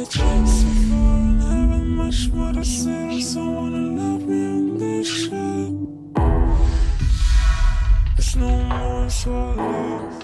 a chance to fall and having much more to say. So wanna love me unleash it. There's no more so love.